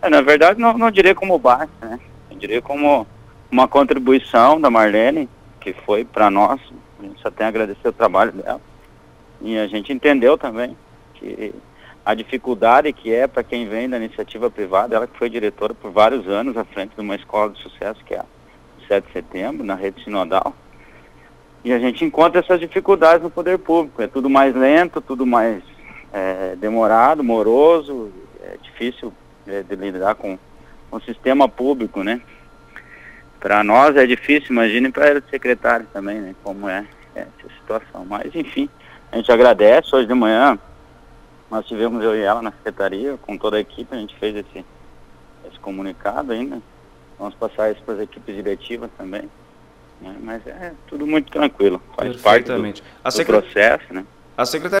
Na verdade, não diria como baixa, né? Eu diria como uma contribuição da Marlene, que foi para nós. A gente só tem a agradecer o trabalho dela. E a gente entendeu também que a dificuldade que é para quem vem da iniciativa privada, ela que foi diretora por vários anos à frente de uma escola de sucesso, que é a 7 de setembro, na rede sinodal. E a gente encontra essas dificuldades no poder público. É tudo mais lento, tudo mais demorado, moroso, é difícil de lidar com o sistema público, né? Para nós é difícil, imagine para o secretário também, né? Como é essa situação. Mas, enfim, a gente agradece. Hoje de manhã nós tivemos eu e ela na secretaria, com toda a equipe, a gente fez esse comunicado ainda. Vamos passar isso para as equipes diretivas também. Né? Mas é tudo muito tranquilo, faz parte do processo, né? A secretaria